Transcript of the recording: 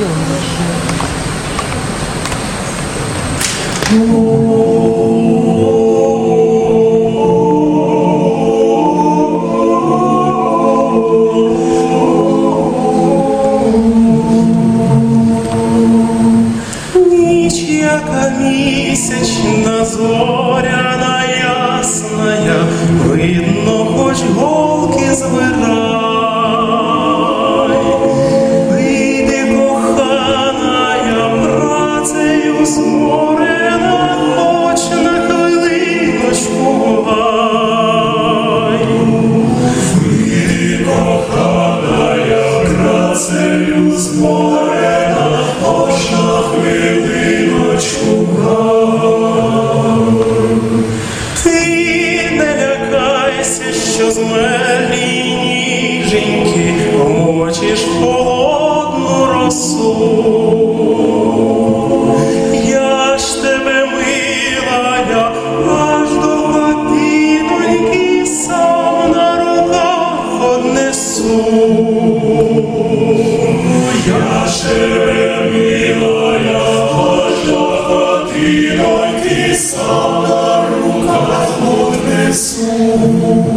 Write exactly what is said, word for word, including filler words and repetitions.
Ніч, яка місячна, зоряна, ясная, видно, хоч голки збирай. Вийди, коханая, працею зморена, хоч на хвилиночку гай. Вийди, коханая, працею зморена, хоч на хвилиночку гай. Ти не лякайся, що змерлі ніженьки помочиш холодну росу. Я ж тебе милая, аж до годиноньки сам на руках однесу. Я ж тебе милая, аж до годиноньки сам на руках однесу.